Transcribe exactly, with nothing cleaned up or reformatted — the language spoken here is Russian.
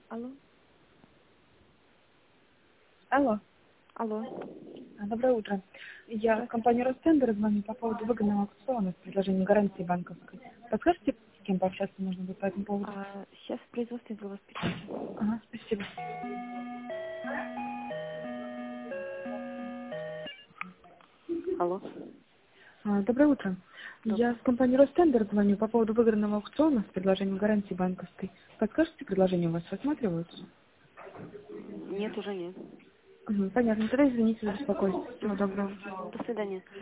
Алло. Алло. Алло. А, Доброе утро. Я в Здравствуйте. компанию Ростендер звоню по поводу выгодного аукциона с предложением гарантии банковской. Подскажите, с кем пообщаться можно будет по этому поводу? А, сейчас в производстве для вас передачу. Ага, спасибо. Алло. А, Доброе утро. Я Доброе. с компании Ростендер звоню по поводу выгодного аукциона с предложением гарантии банковской. Подскажите, предложения у вас рассматриваются? Нет, уже нет. Мгм, понятно. Тогда извините за беспокойство. Всего Угу. доброго. До свидания.